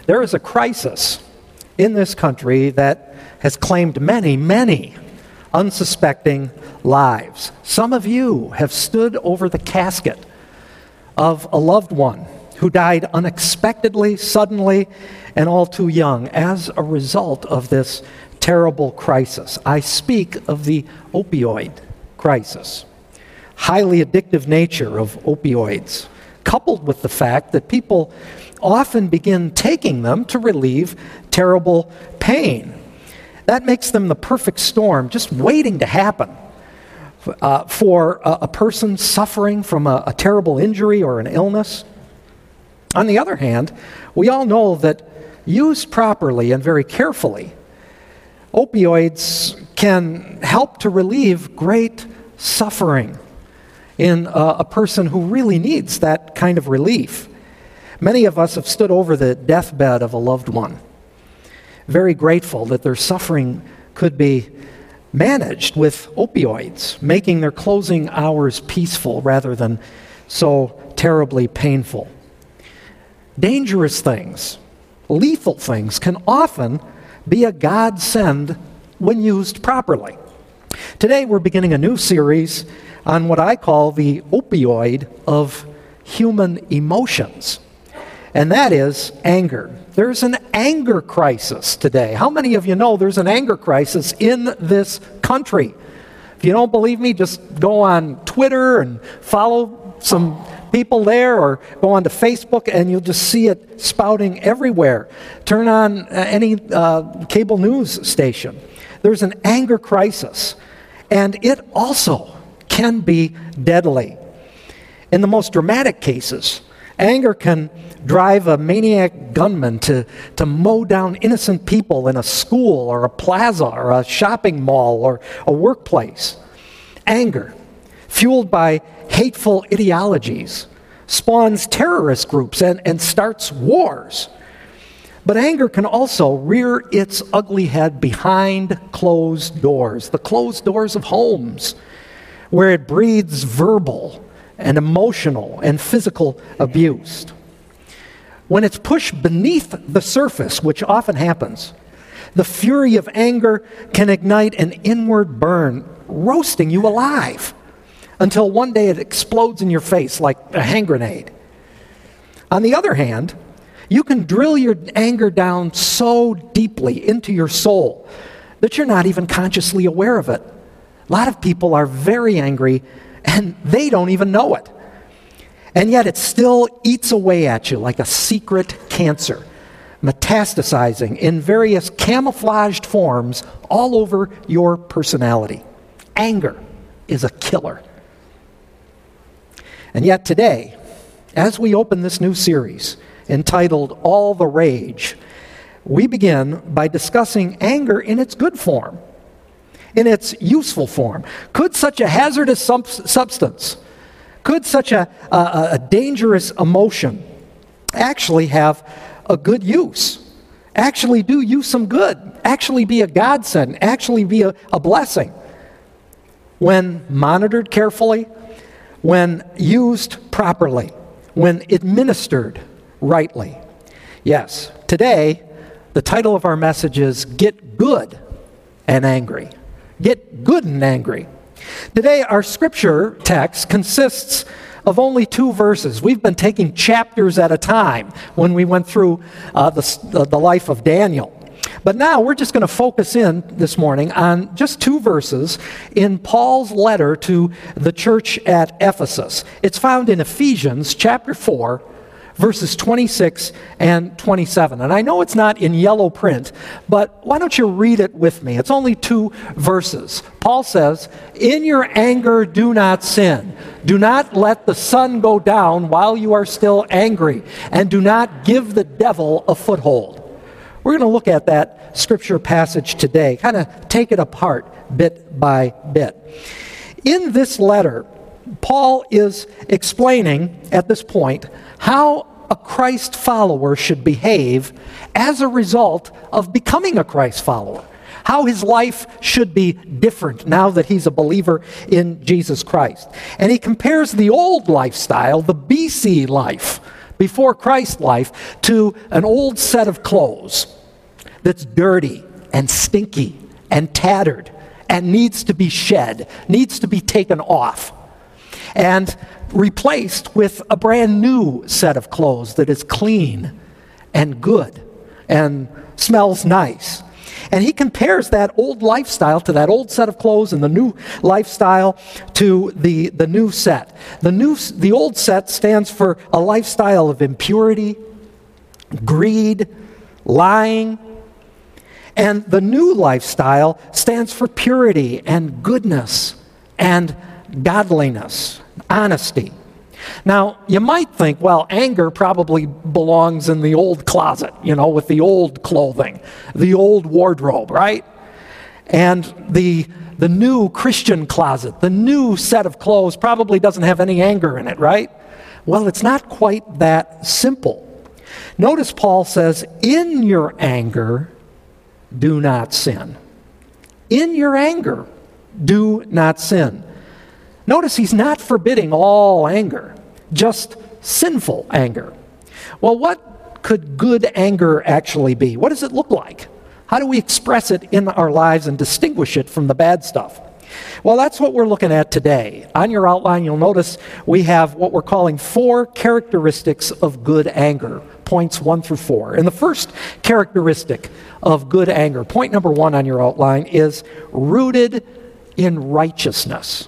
There is a crisis in this country that has claimed many, many unsuspecting lives. Some of you have stood over the casket of a loved one who died unexpectedly, suddenly, and all too young as a result of this terrible crisis. I speak of the opioid crisis. Highly addictive nature of opioids, coupled with the fact that people often begin taking them to relieve terrible pain. That makes them the perfect storm, just waiting to happen for a person suffering from a terrible injury or an illness. On the other hand, we all know that used properly and very carefully, opioids can help to relieve great suffering in a person who really needs that kind of relief. Many of us have stood over the deathbed of a loved one, very grateful that their suffering could be managed with opioids, making their closing hours peaceful rather than so terribly painful. Dangerous things, lethal things, can often be a godsend when used properly. Today we're beginning a new series on what I call the opioid of human emotions, and that is anger. There's an anger crisis today. How many of you know there's an anger crisis in this country? If you don't believe me, just go on Twitter and follow some people there, or go onto Facebook and you'll just see it spouting everywhere. Turn on any cable news station. There's an anger crisis, and it also can be deadly. In the most dramatic cases, anger can drive a maniac gunman to mow down innocent people in a school or a plaza or a shopping mall or a workplace. Anger, fueled by hateful ideologies, spawns terrorist groups and starts wars. But anger can also rear its ugly head behind closed doors, the closed doors of homes, where it breeds verbal and emotional and physical abuse. When it's pushed beneath the surface, which often happens, the fury of anger can ignite an inward burn, roasting you alive, until one day it explodes in your face like a hand grenade. On the other hand, you can drill your anger down so deeply into your soul that you're not even consciously aware of it. A lot of people are very angry and they don't even know it. And yet it still eats away at you like a secret cancer, metastasizing in various camouflaged forms all over your personality. Anger is a killer. And yet today, as we open this new series entitled All the Rage, we begin by discussing anger in its good form, in its useful form. Could such a hazardous substance, could such a dangerous emotion actually have a good use, actually do you some good, actually be a godsend, actually be a blessing when monitored carefully, when used properly, when administered rightly? Yes, today, the title of our message is Get Good and Angry. Get good and angry. Today, our scripture text consists of only 2 verses. We've been taking chapters at a time when we went through the life of Daniel. But now we're just going to focus in this morning on just 2 verses in Paul's letter to the church at Ephesus. It's found in Ephesians chapter 4, verses 26 and 27. And I know it's not in yellow print, but why don't you read it with me? It's only 2 verses. Paul says, "In your anger do not sin. Do not let the sun go down while you are still angry, and do not give the devil a foothold." We're going to look at that scripture passage today, kind of take it apart bit by bit. In this letter, Paul is explaining at this point how a Christ follower should behave as a result of becoming a Christ follower, how his life should be different now that he's a believer in Jesus Christ. And he compares the old lifestyle, the BC life, before Christ's life to an old set of clothes that's dirty and stinky and tattered and needs to be shed, needs to be taken off, and replaced with a brand new set of clothes that is clean and good and smells nice. And he compares that old lifestyle to that old set of clothes and the new lifestyle to the new set. The old set stands for a lifestyle of impurity, greed, lying. And the new lifestyle stands for purity and goodness and godliness, honesty. Now, you might think, well, anger probably belongs in the old closet, with the old clothing, the old wardrobe, right? And the new Christian closet, the new set of clothes probably doesn't have any anger in it, right? Well, it's not quite that simple. Notice Paul says, in your anger, do not sin. In your anger, do not sin. Notice he's not forbidding all anger, just sinful anger. Well, what could good anger actually be? What does it look like? How do we express it in our lives and distinguish it from the bad stuff? Well, that's what we're looking at today. On your outline, you'll notice we have what we're calling 4 characteristics of good anger, points 1 through 4. And the first characteristic of good anger, point number 1 on your outline, is rooted in righteousness.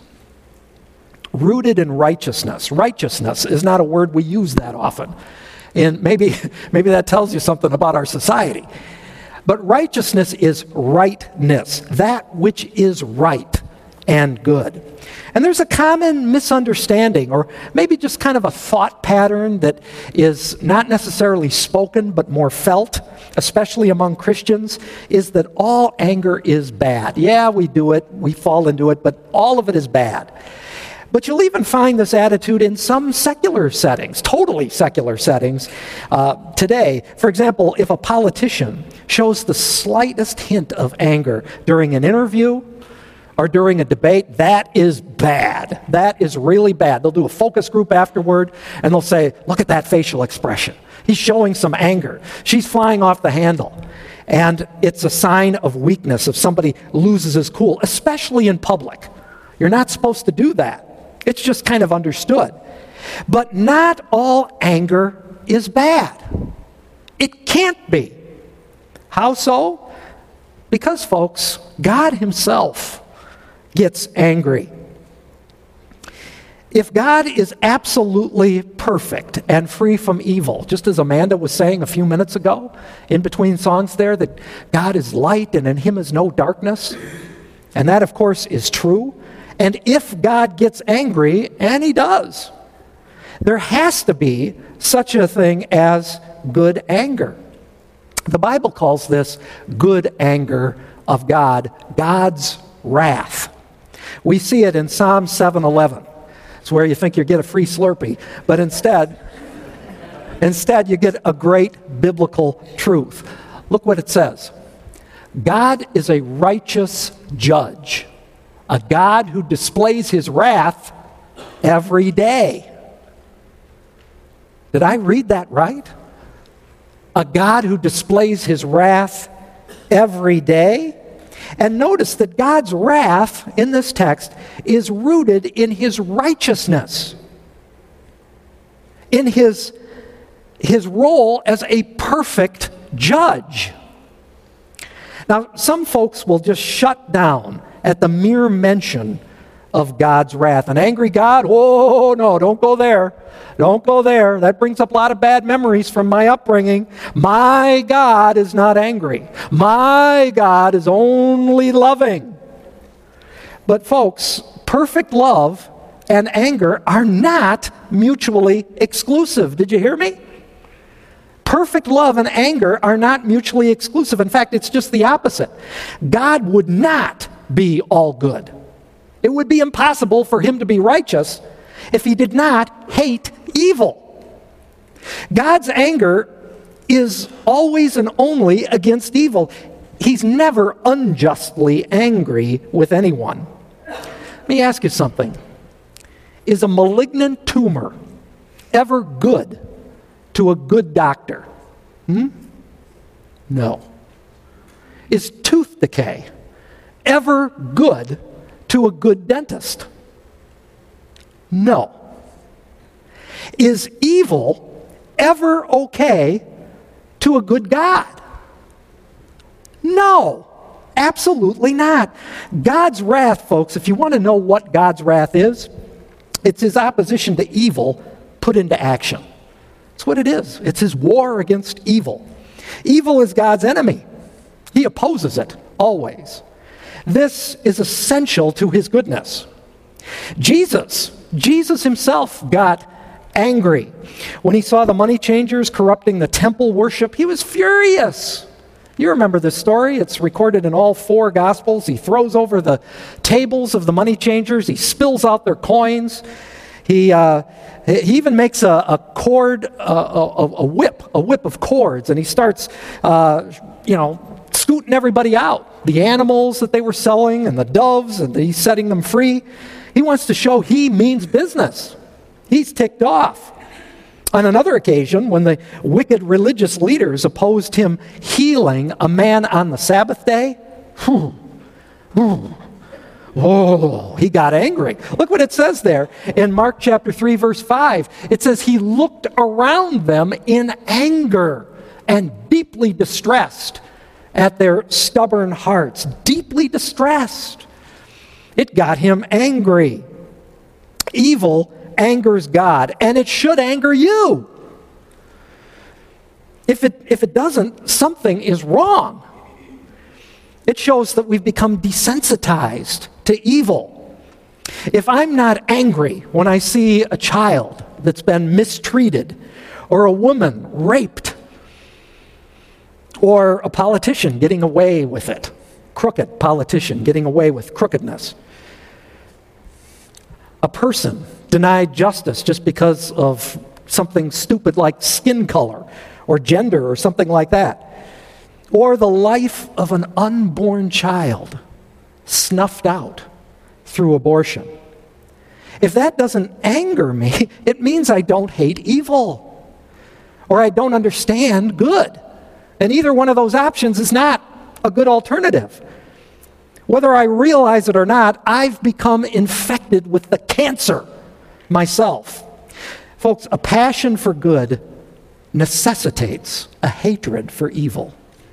Rooted in righteousness. Righteousness is not a word we use that often. And maybe that tells you something about our society. But righteousness is rightness, that which is right and good. And there's a common misunderstanding, or maybe just kind of a thought pattern that is not necessarily spoken but more felt, especially among Christians, is that all anger is bad. Yeah, we do it, we fall into it, but all of it is bad. But you'll even find this attitude in some secular settings, totally secular settings today. For example, if a politician shows the slightest hint of anger during an interview or during a debate, that is bad. That is really bad. They'll do a focus group afterward, and they'll say, look at that facial expression. He's showing some anger. She's flying off the handle. And it's a sign of weakness if somebody loses his cool, especially in public. You're not supposed to do that. It's just kind of understood. But not all anger is bad. It can't be. How so? Because, folks, God himself gets angry. If God is absolutely perfect and free from evil, just as Amanda was saying a few minutes ago, in between songs there, that God is light and in him is no darkness, and that, of course, is true. And if God gets angry, and he does, there has to be such a thing as good anger. The Bible calls this good anger of God, God's wrath. We see it in Psalm 7:11. It's where you think you get a free Slurpee, but instead you get a great biblical truth. Look what it says. God is a righteous judge, a God who displays his wrath every day. Did I read that right? A God who displays his wrath every day. And notice that God's wrath in this text is rooted in his righteousness, in his role as a perfect judge. Now, some folks will just shut down at the mere mention of God's wrath. An angry God? Oh, no, don't go there. Don't go there. That brings up a lot of bad memories from my upbringing. My God is not angry. My God is only loving. But folks, perfect love and anger are not mutually exclusive. Did you hear me? Perfect love and anger are not mutually exclusive. In fact, it's just the opposite. God would not be all good. It would be impossible for him to be righteous if he did not hate evil. God's anger is always and only against evil. He's never unjustly angry with anyone. Let me ask you something. Is a malignant tumor ever good to a good doctor? No. Is tooth decay ever good to a good dentist? No. Is evil ever okay to a good God? No, absolutely not. God's wrath, folks, if you want to know what God's wrath is, it's his opposition to evil put into action. That's what it is. It's his war against evil. Evil is God's enemy. He opposes it, always. This is essential to his goodness. Jesus himself got angry. When he saw the money changers corrupting the temple worship, he was furious. You remember this story. It's recorded in all 4 Gospels. He throws over the tables of the money changers. He spills out their coins. He even makes a cord, a whip of cords, and he starts, scooting everybody out. The animals that they were selling and the doves, and he's setting them free. He wants to show he means business. He's ticked off. On another occasion, when the wicked religious leaders opposed him healing a man on the Sabbath day, he got angry. Look what it says there in Mark chapter 3, verse 5. It says, he looked around them in anger and deeply distressed at their stubborn hearts. Deeply distressed. It got him angry. Evil angers God, and it should anger you. If it doesn't, something is wrong. It shows that we've become desensitized to evil. If I'm not angry when I see a child that's been mistreated, or a woman raped, or a politician getting away with it, crooked politician getting away with crookedness, a person denied justice just because of something stupid like skin color or gender or something like that, or the life of an unborn child snuffed out through abortion. If that doesn't anger me, it means I don't hate evil or I don't understand good. And either one of those options is not a good alternative. Whether I realize it or not, I've become infected with the cancer myself. Folks, a passion for good necessitates a hatred for evil.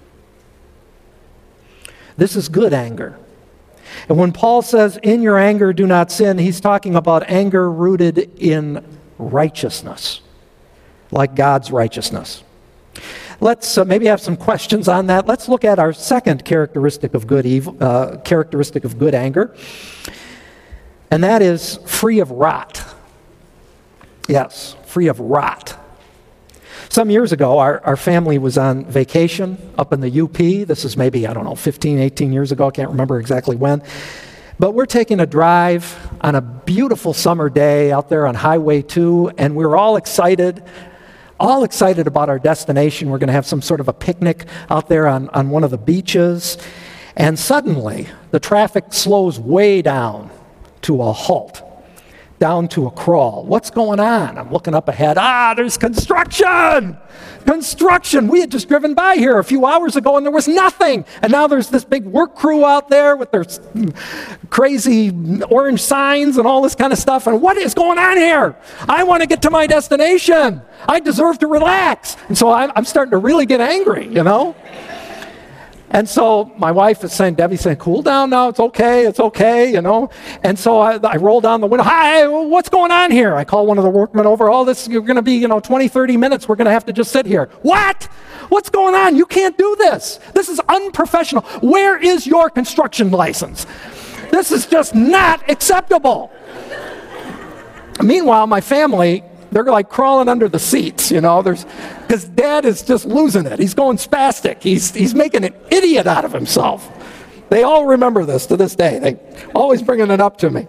This is good anger. And when Paul says, in your anger do not sin, he's talking about anger rooted in righteousness, like God's righteousness. Let's maybe have some questions on that. Let's look at our second characteristic of good anger, and that is free of rot. Yes, free of rot. Some years ago, our family was on vacation up in the UP. This is maybe, 15, 18 years ago. I can't remember exactly when. But we're taking a drive on a beautiful summer day out there on Highway 2, and we're all excited about our destination. We're going to have some sort of a picnic out there on one of the beaches. And suddenly, the traffic slows way down to a halt, down to a crawl. What's going on? I'm looking up ahead. There's construction! Construction! We had just driven by here a few hours ago and there was nothing. And now there's this big work crew out there with their crazy orange signs and all this kind of stuff. And what is going on here? I want to get to my destination. I deserve to relax. And so I'm starting to really get angry, And so my wife is saying, Debbie's saying, cool down now, it's okay. And so I roll down the window, hi, what's going on here? I call one of the workmen over, you're going to be, 20, 30 minutes, we're going to have to just sit here. What? What's going on? You can't do this. This is unprofessional. Where is your construction license? This is just not acceptable. Meanwhile, my family, they're like crawling under the seats, because Dad is just losing it. He's going spastic. He's making an idiot out of himself. They all remember this to this day. They always bringing it up to me.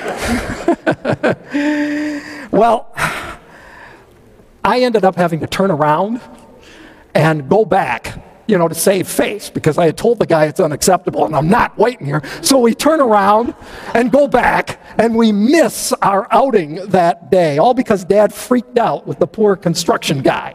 Well, I ended up having to turn around and go back to save face, because I had told the guy it's unacceptable and I'm not waiting here. So we turn around and go back, and we miss our outing that day, all because Dad freaked out with the poor construction guy.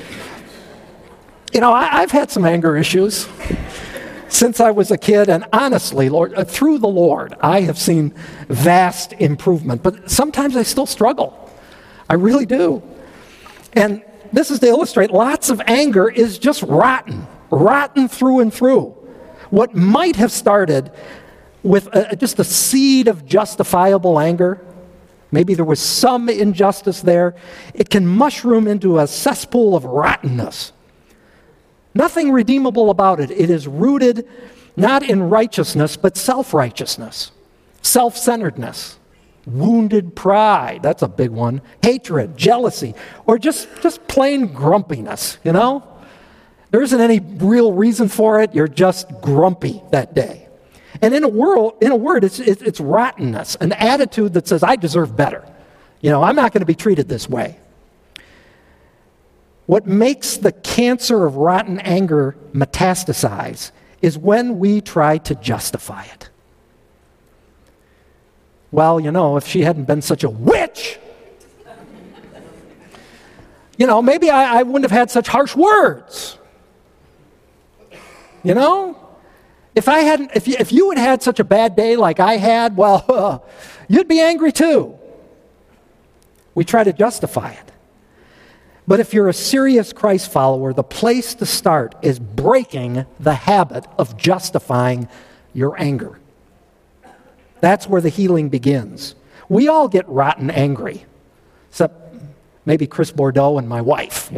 I've had some anger issues since I was a kid, and honestly, Lord, through the Lord, I have seen vast improvement. But sometimes I still struggle. I really do. And this is to illustrate, lots of anger is just rotten through and through. What might have started with just a seed of justifiable anger, maybe there was some injustice there, it can mushroom into a cesspool of rottenness. Nothing redeemable about it. It is rooted not in righteousness, but self-righteousness, self-centeredness, wounded pride, that's a big one, hatred, jealousy, or just plain grumpiness, There isn't any real reason for it. You're just grumpy that day. And in a word, it's rottenness, an attitude that says, I deserve better. I'm not going to be treated this way. What makes the cancer of rotten anger metastasize is when we try to justify it. Well, if she hadn't been such a witch, maybe I wouldn't have had such harsh words. If you had had such a bad day like I had, well, you'd be angry too. We try to justify it. But if you're a serious Christ follower, the place to start is breaking the habit of justifying your anger. That's where the healing begins. We all get rotten angry, except maybe Chris Bordeaux and my wife,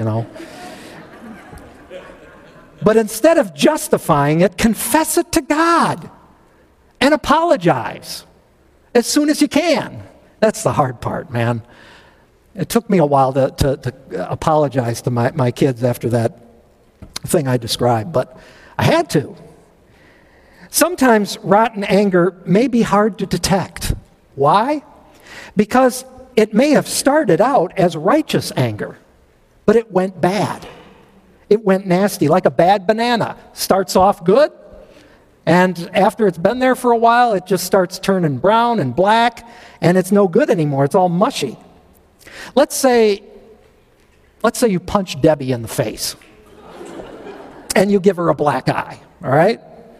But instead of justifying it, confess it to God and apologize as soon as you can. That's the hard part, man. It took me a while to apologize to my kids after that thing I described, but I had to. Sometimes rotten anger may be hard to detect. Why? Because it may have started out as righteous anger, but it went bad. It went nasty, like a bad banana. Starts off good, and after it's been there for a while, it just starts turning brown and black, and it's no good anymore. It's all mushy. Let's say you punch Debbie in the face and you give her a black eye, all right?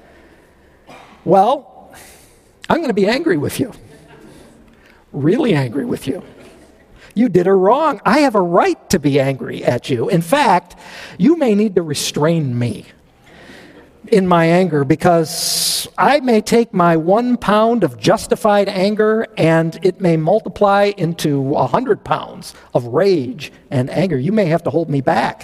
Well, I'm going to be angry with you. Really angry with you. You did her wrong. I have a right to be angry at you. In fact, you may need to restrain me in my anger, because I may take my 1 pound of justified anger and it may multiply into 100 pounds of rage and anger. You may have to hold me back.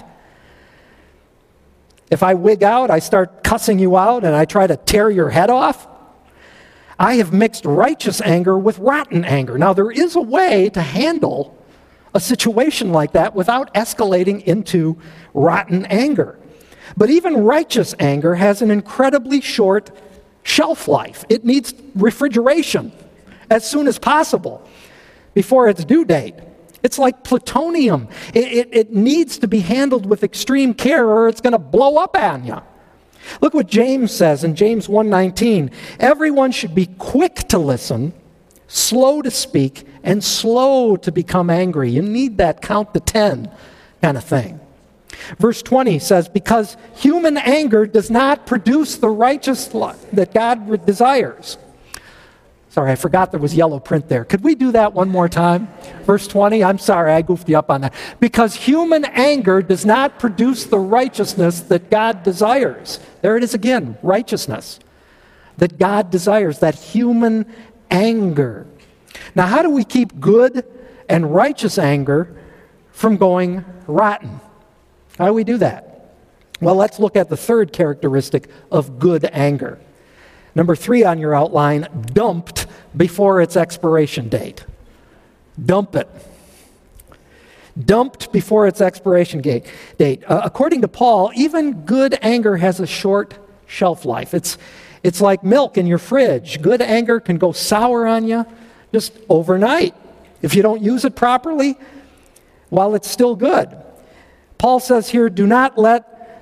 If I wig out, I start cussing you out and I try to tear your head off. I have mixed righteous anger with rotten anger. Now, there is a way to handle a situation like that without escalating into rotten anger. But even righteous anger has an incredibly short shelf life. It needs refrigeration as soon as possible before its due date. It's like plutonium. It needs to be handled with extreme care or it's going to blow up on you. Look what James says in James 1:19. Everyone should be quick to listen, slow to speak, and slow to become angry. You need that count to 10 kind of thing. Verse 20 says, because human anger does not produce the righteousness that God desires. Sorry, I forgot there was yellow print there. Could we do that one more time? Verse 20, I'm sorry, I goofed you up on that. Because human anger does not produce the righteousness that God desires. There it is again, righteousness that God desires, that human anger. Now, how do we keep good and righteous anger from going rotten? How do we do that? Well, let's look at the third characteristic of good anger. Number 3 on your outline, dumped before its expiration date. Dump it. Dumped before its expiration date. According to Paul, even good anger has a short shelf life. It's like milk in your fridge. Good anger can go sour on you just overnight if you don't use it properly while it's still good. Paul says here, do not let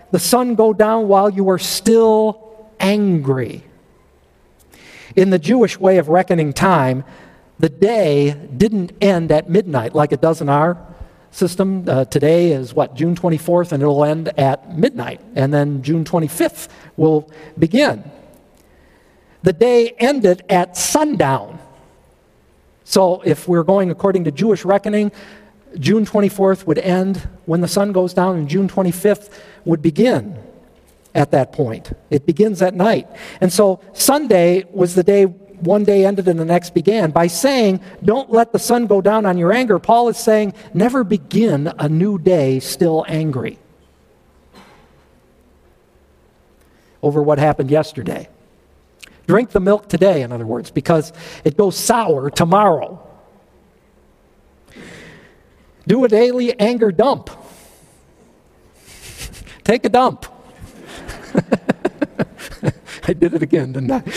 the sun go down while you are still angry. In the Jewish way of reckoning time, the day didn't end at midnight like it does in our system. Today is June 24th, and it'll end at midnight. And then June 25th will begin. The day ended at sundown. So if we're going according to Jewish reckoning, June 24th would end when the sun goes down, and June 25th would begin at that point. It begins at night. And so Sunday was the day one day ended and the next began. By saying, don't let the sun go down on your anger, Paul is saying, never begin a new day still angry over what happened yesterday. Drink the milk today, in other words, because it goes sour tomorrow. Do a daily anger dump. Take a dump. I did it again, didn't I?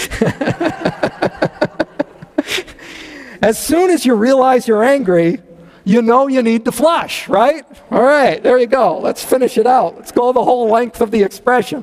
As soon as you realize you're angry, you know you need to flush, right? All right, there you go. Let's finish it out. Let's go the whole length of the expression.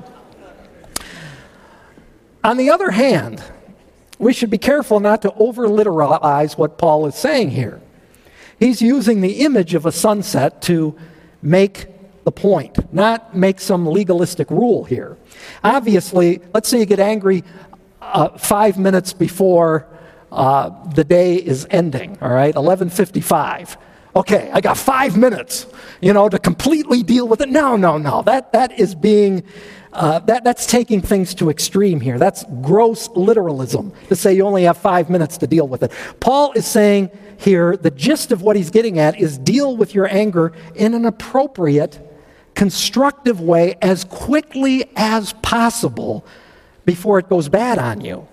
On the other hand, we should be careful not to over-literalize what Paul is saying here. He's using the image of a sunset to make the point, not make some legalistic rule here. Obviously, let's say you get angry 5 minutes before the day is ending, all right, 11:55. Okay, I got 5 minutes, to completely deal with it. No. That is being, that's taking things to extreme here. That's gross literalism to say you only have 5 minutes to deal with it. Paul is saying here, the gist of what he's getting at is deal with your anger in an appropriate, constructive way as quickly as possible before it goes bad on you.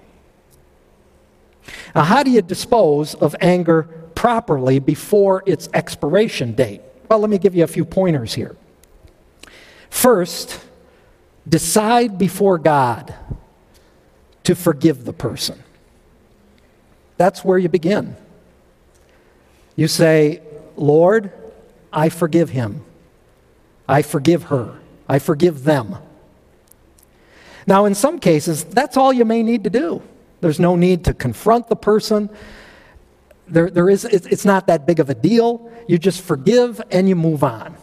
Now, how do you dispose of anger properly before its expiration date? Well, let me give you a few pointers here. First, decide before God to forgive the person. That's where you begin. You say, Lord, I forgive him. I forgive her. I forgive them. Now, in some cases, that's all you may need to do. There's no need to confront the person. It's not that big of a deal. You just forgive and you move on.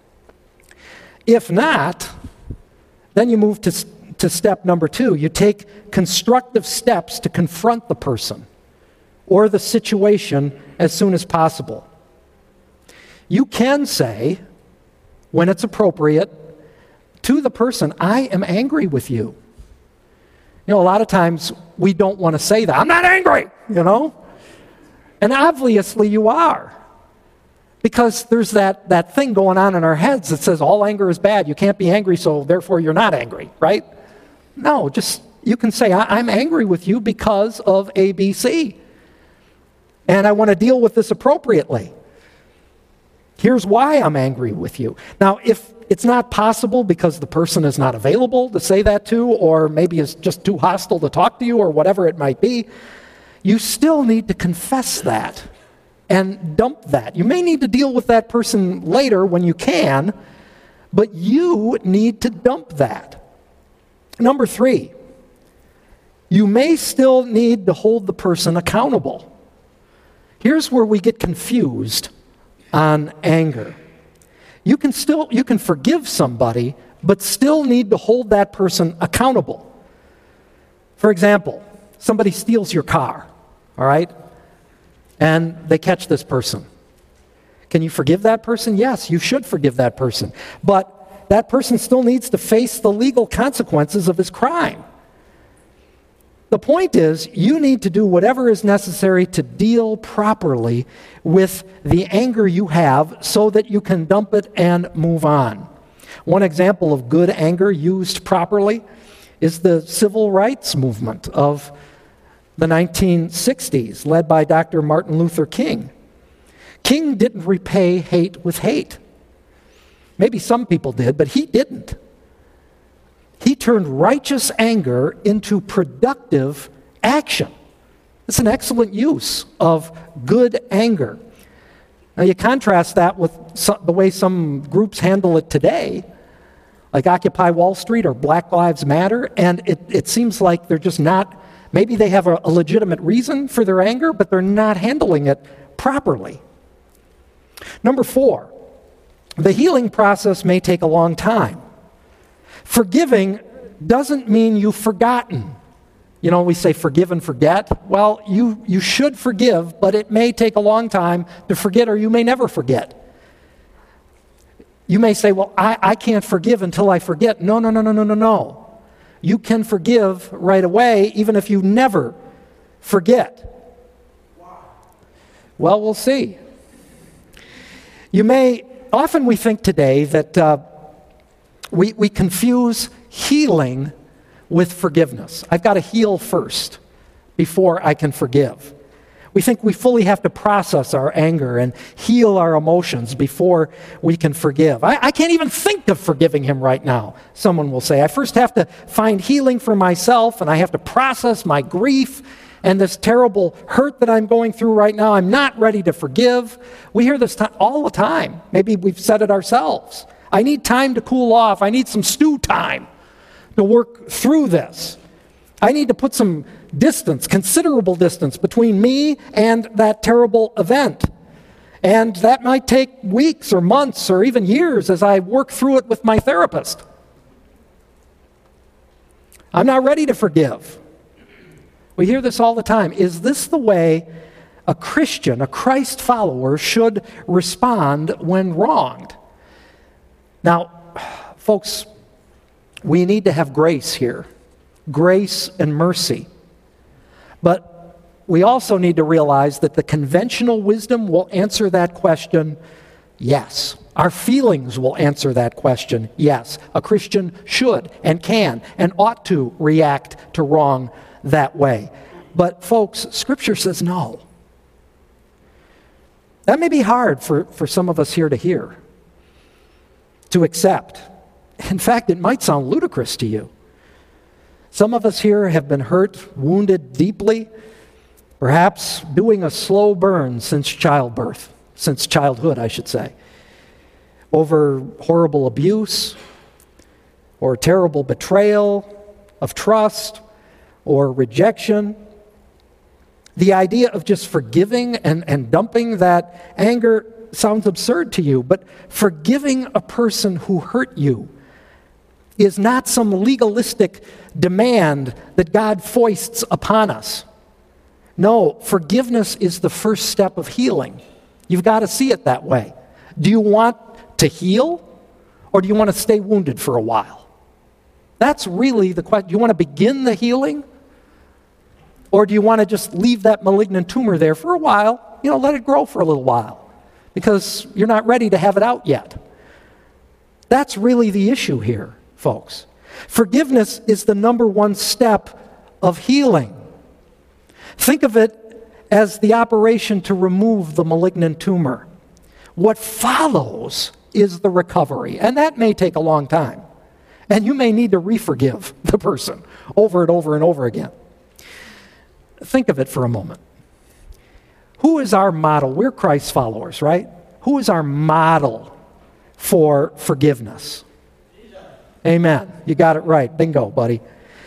If not, then you move to step number 2. You take constructive steps to confront the person or the situation as soon as possible. You can say, when it's appropriate, to the person, I am angry with you. A lot of times we don't want to say that. I'm not angry, And obviously you are. Because there's that thing going on in our heads that says all anger is bad. You can't be angry, so therefore you're not angry, right? No, just you can say, I'm angry with you because of A, B, C. And I want to deal with this appropriately. Here's why I'm angry with you. Now, if it's not possible because the person is not available to say that to, or maybe is just too hostile to talk to you, or whatever it might be, you still need to confess that and dump that. You may need to deal with that person later when you can, but you need to dump that. Number 3, you may still need to hold the person accountable. Here's where we get confused on anger. You can forgive somebody, but still need to hold that person accountable. For example, somebody steals your car, all right? And they catch this person. Can you forgive that person? Yes, you should forgive that person. But that person still needs to face the legal consequences of his crime. The point is, you need to do whatever is necessary to deal properly with the anger you have so that you can dump it and move on. One example of good anger used properly is the civil rights movement of the 1960s, led by Dr. Martin Luther King. King didn't repay hate with hate. Maybe some people did, but he didn't. He turned righteous anger into productive action. It's an excellent use of good anger. Now you contrast that with the way some groups handle it today, like Occupy Wall Street or Black Lives Matter, and it seems like they're just not, maybe they have a legitimate reason for their anger, but they're not handling it properly. Number 4, the healing process may take a long time. Forgiving doesn't mean you've forgotten. You know, we say forgive and forget. Well, you should forgive, but it may take a long time to forget, or you may never forget. You may say, well, I can't forgive until I forget. No. You can forgive right away, even if you never forget. Well, we'll see. Often we think today that we confuse healing with forgiveness. I've got to heal first before I can forgive. We think we fully have to process our anger and heal our emotions before we can forgive. I can't even think of forgiving him right now, someone will say. I first have to find healing for myself, and I have to process my grief and this terrible hurt that I'm going through right now. I'm not ready to forgive. We hear this all the time. Maybe we've said it ourselves. I need time to cool off. I need some stew time to work through this. I need to put some distance, considerable distance, between me and that terrible event. And that might take weeks or months or even years as I work through it with my therapist. I'm not ready to forgive. We hear this all the time. Is this the way a Christian, a Christ follower, should respond when wronged? Now, folks, we need to have grace here. Grace and mercy. But we also need to realize that the conventional wisdom will answer that question, yes. Our feelings will answer that question, yes. A Christian should and can and ought to react to wrong that way. But folks, Scripture says no. That may be hard for some of us here to hear, to accept. In fact, it might sound ludicrous to you. Some of us here have been hurt, wounded deeply, perhaps doing a slow burn since childhood, I should say, over horrible abuse or terrible betrayal of trust or rejection. The idea of just forgiving and dumping that anger sounds absurd to you, but forgiving a person who hurt you is not some legalistic demand that God foists upon us. No, forgiveness is the first step of healing. You've got to see it that way. Do you want to heal, or do you want to stay wounded for a while? That's really the question. Do you want to begin the healing, or do you want to just leave that malignant tumor there for a while? Let it grow for a little while, because you're not ready to have it out yet. That's really the issue here, folks. Forgiveness is the number one step of healing. Think of it as the operation to remove the malignant tumor. What follows is the recovery, and that may take a long time. And you may need to re-forgive the person over and over and over again. Think of it for a moment. Who is our model? We're Christ followers, right? Who is our model for forgiveness? Amen. You got it right. Bingo, buddy.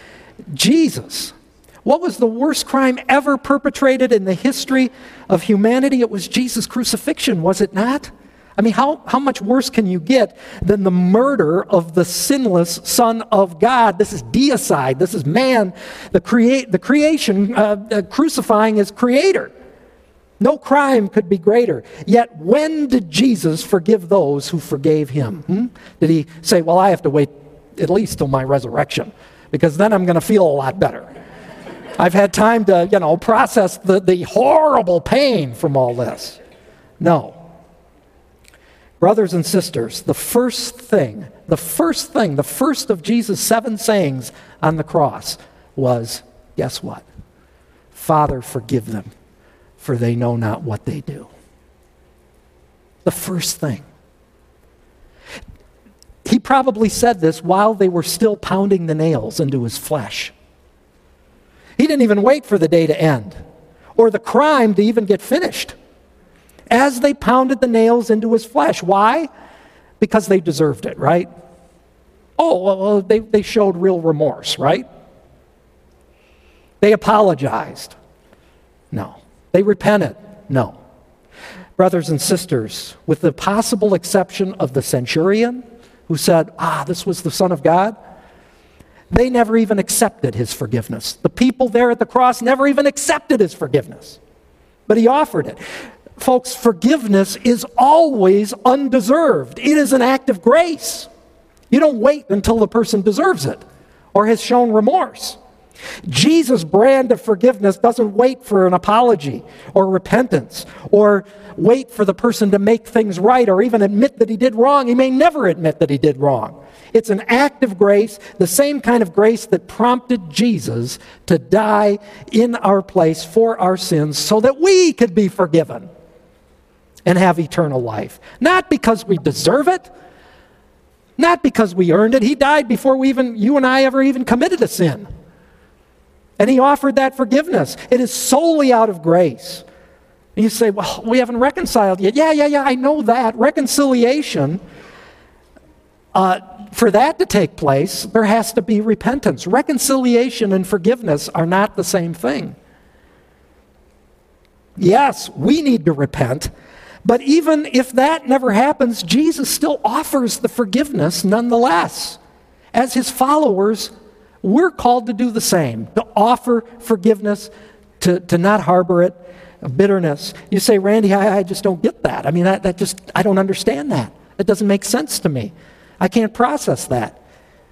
Jesus. What was the worst crime ever perpetrated in the history of humanity? It was Jesus' crucifixion, was it not? I mean, how much worse can you get than the murder of the sinless Son of God? This is deicide. This is man, the creation crucifying his creator. No crime could be greater. Yet when did Jesus forgive those who forgave him? Did he say, well, I have to wait at least till my resurrection, because then I'm going to feel a lot better. I've had time to, process the horrible pain from all this. No. Brothers and sisters, the first of Jesus' 7 sayings on the cross was, guess what? Father, forgive them, for they know not what they do. The first thing. He probably said this while they were still pounding the nails into his flesh. He didn't even wait for the day to end or the crime to even get finished. As they pounded the nails into his flesh. Why? Because they deserved it, right? well, they showed real remorse, right? They apologized. No. They repented. No. Brothers and sisters, with the possible exception of the centurion who said, this was the Son of God, they never even accepted his forgiveness. The people there at the cross never even accepted his forgiveness. But he offered it. Folks, forgiveness is always undeserved. It is an act of grace. You don't wait until the person deserves it or has shown remorse. Jesus' brand of forgiveness doesn't wait for an apology or repentance or wait for the person to make things right or even admit that he did wrong. He may never admit that he did wrong. It's an act of grace, the same kind of grace that prompted Jesus to die in our place for our sins so that we could be forgiven and have eternal life. Not because we deserve it, not because we earned it. He died before you and I ever even committed a sin. And he offered that forgiveness. It is solely out of grace. And you say, well, we haven't reconciled yet. Yeah, I know that. Reconciliation, for that to take place, there has to be repentance. Reconciliation and forgiveness are not the same thing. Yes, we need to repent, but even if that never happens, Jesus still offers the forgiveness nonetheless. As his followers, we're called to do the same, to offer forgiveness, to not harbor it, bitterness. You say, Randy, I just don't get that. I mean, I don't understand that. It doesn't make sense to me. I can't process that.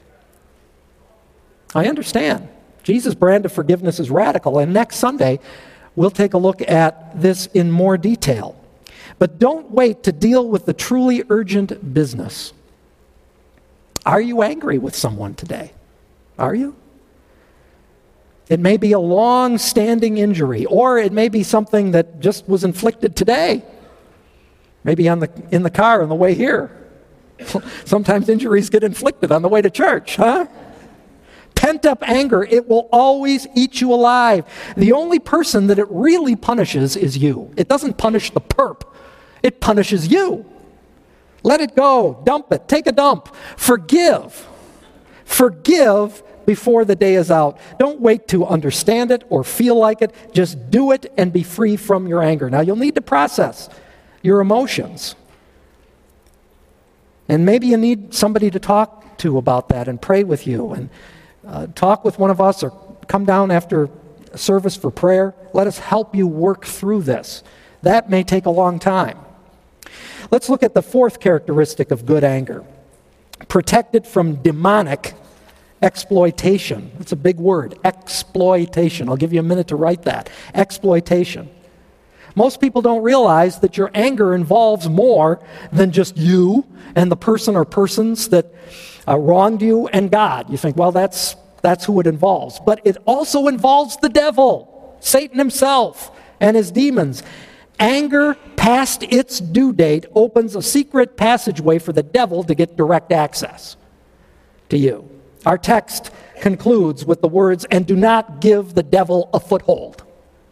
I understand. Jesus' brand of forgiveness is radical, and next Sunday, we'll take a look at this in more detail. But don't wait to deal with the truly urgent business. Are you angry with someone today? Are you? It may be a long-standing injury, or it may be something that just was inflicted today. Maybe in the car on the way here. Sometimes injuries get inflicted on the way to church, huh? Pent-up anger, it will always eat you alive. The only person that it really punishes is you. It doesn't punish the perp. It punishes you. Let it go. Dump it. Take a dump. Forgive. Forgive before the day is out. Don't wait to understand it or feel like it. Just do it and be free from your anger. Now, you'll need to process your emotions. And maybe you need somebody to talk to about that and pray with you and talk with one of us or come down after service for prayer. Let us help you work through this. That may take a long time. Let's look at the fourth characteristic of good anger. Protected from demonic exploitation. That's a big word, exploitation. I'll give you a minute to write that. Exploitation. Most people don't realize that your anger involves more than just you and the person or persons that wronged you and God. You think, well, that's who it involves. But it also involves the devil, Satan himself, and his demons. Anger past its due date opens a secret passageway for the devil to get direct access to you. Our text concludes with the words, and do not give the devil a foothold.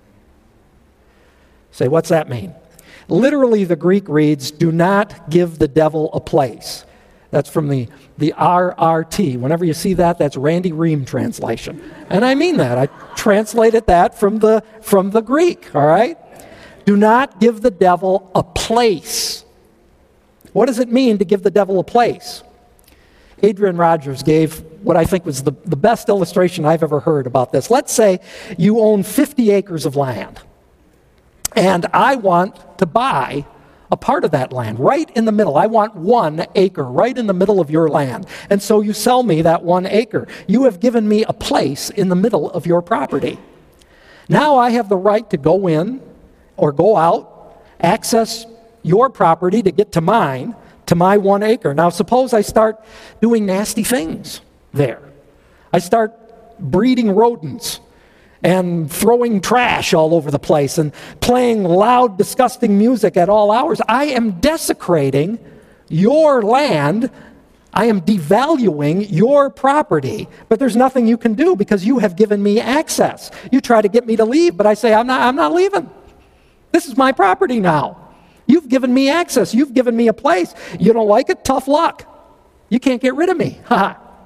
Say, what's that mean? Literally, the Greek reads, do not give the devil a place. That's from the RRT. Whenever you see that, that's Randy Ream translation. And I mean that. I translated that from the Greek, all right? Do not give the devil a place. What does it mean to give the devil a place? Adrian Rogers gave what I think was the best illustration I've ever heard about this. Let's say you own 50 acres of land, and I want to buy a part of that land right in the middle. I want 1 acre right in the middle of your land. And so you sell me that 1 acre. You have given me a place in the middle of your property. Now I have the right to go in or go out, access your property to get to mine, to my 1 acre. Now suppose I start doing nasty things there. I start breeding rodents and throwing trash all over the place and playing loud, disgusting music at all hours. I am desecrating your land. I am devaluing your property. But there's nothing you can do because you have given me access. You try to get me to leave, but I say, I'm not leaving. This is my property now. You've given me access. You've given me a place. You don't like it? Tough luck. You can't get rid of me.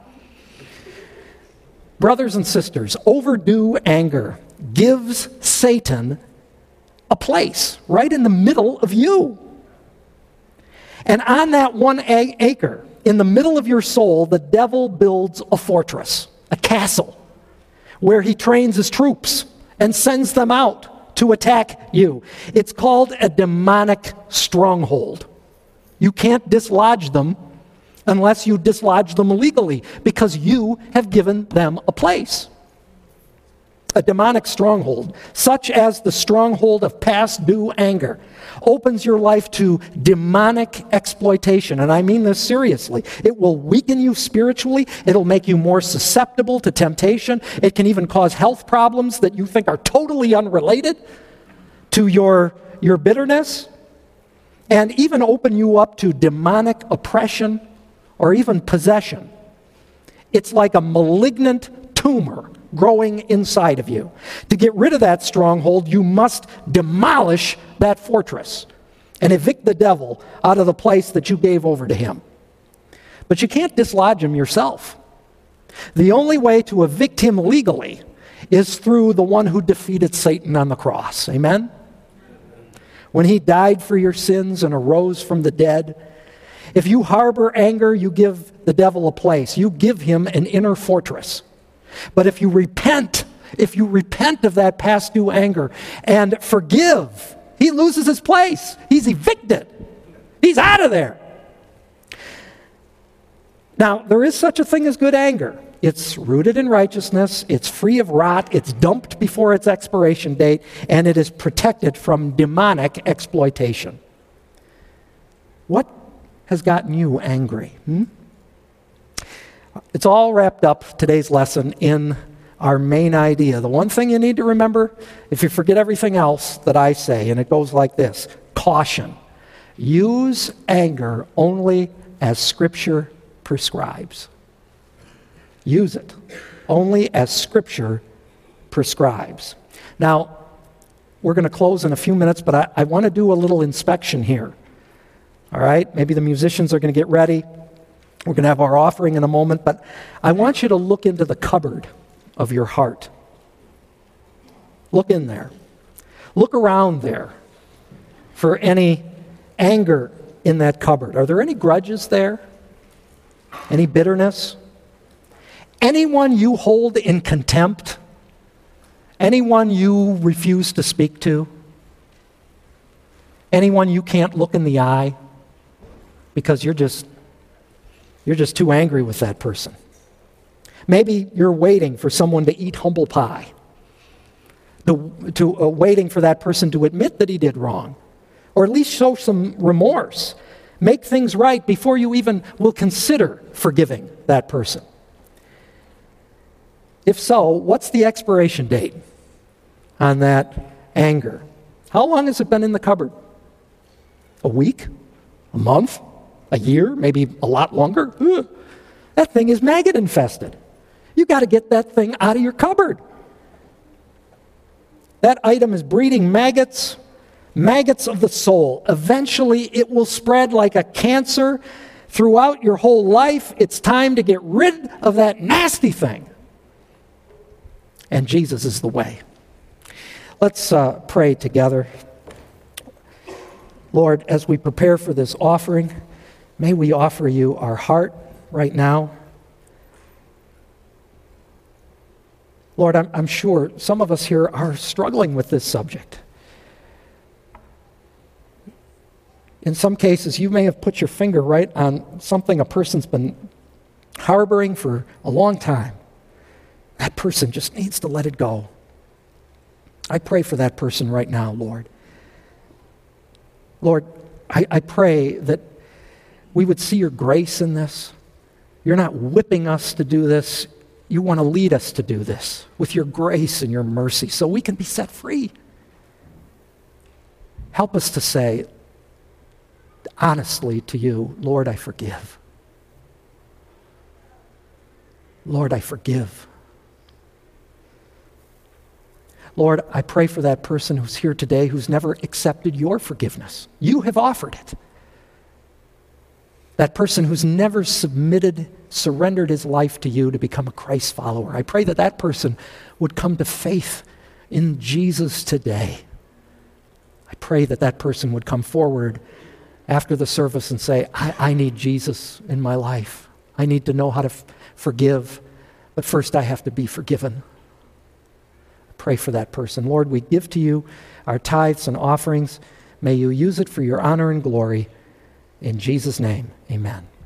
Brothers and sisters, overdue anger gives Satan a place right in the middle of you. And on that 1 acre, in the middle of your soul, the devil builds a fortress, a castle, where he trains his troops and sends them out to attack you. It's called a demonic stronghold. You can't dislodge them unless you dislodge them legally, because you have given them a place. A demonic stronghold, such as the stronghold of past due anger, opens your life to demonic exploitation. And I mean this seriously. It will weaken you spiritually. It'll make you more susceptible to temptation. It can even cause health problems that you think are totally unrelated to your bitterness, and even open you up to demonic oppression or even possession. It's like a malignant tumor growing inside of you. To get rid of that stronghold, you must demolish that fortress and evict the devil out of the place that you gave over to him. But you can't dislodge him yourself. The only way to evict him legally is through the one who defeated Satan on the cross. Amen? When he died for your sins and arose from the dead. If you harbor anger, you give the devil a place. You give him an inner fortress. But if you repent of that past due anger and forgive, he loses his place. He's evicted. He's out of there. Now, there is such a thing as good anger. It's rooted in righteousness, it's free of rot, it's dumped before its expiration date, and it is protected from demonic exploitation. What has gotten you angry? It's all wrapped up, today's lesson, in our main idea. The one thing you need to remember, if you forget everything else that I say, and it goes like this: caution. Use anger only as Scripture prescribes. Use it only as Scripture prescribes. Now, we're going to close in a few minutes, but I want to do a little inspection here. All right? Maybe the musicians are going to get ready. We're going to have our offering in a moment, but I want you to look into the cupboard of your heart. Look in there. Look around there for any anger in that cupboard. Are there any grudges there? Any bitterness? Anyone you hold in contempt? Anyone you refuse to speak to? Anyone you can't look in the eye because you're just too angry with that person? Maybe you're waiting for someone to eat humble pie, waiting for that person to admit that he did wrong, or at least show some remorse. Make things right before you even will consider forgiving that person. If so, what's the expiration date on that anger? How long has it been in the cupboard? A week? A month? A year? Maybe a lot longer? That thing is maggot infested. You got to get that thing out of your cupboard. That item is breeding maggots of the soul. Eventually, it will spread like a cancer throughout your whole life. It's time to get rid of that nasty thing. And Jesus is the way. Let's pray together. Lord, as we prepare for this offering, may we offer you our heart right now. Lord, I'm sure some of us here are struggling with this subject. In some cases, you may have put your finger right on something a person's been harboring for a long time. That person just needs to let it go. I pray for that person right now, Lord. Lord, I pray that we would see your grace in this. You're not whipping us to do this. You want to lead us to do this with your grace and your mercy so we can be set free. Help us to say honestly to you, Lord, I forgive. Lord, I forgive. Lord, I pray for that person who's here today who's never accepted your forgiveness. You have offered it. that person who's never surrendered his life to you to become a Christ follower. I pray that that person would come to faith in Jesus today. I pray that that person would come forward after the service and say, I need Jesus in my life. I need to know how to forgive, but first I have to be forgiven. Pray for that person. Lord, we give to you our tithes and offerings. May you use it for your honor and glory. In Jesus' name, amen.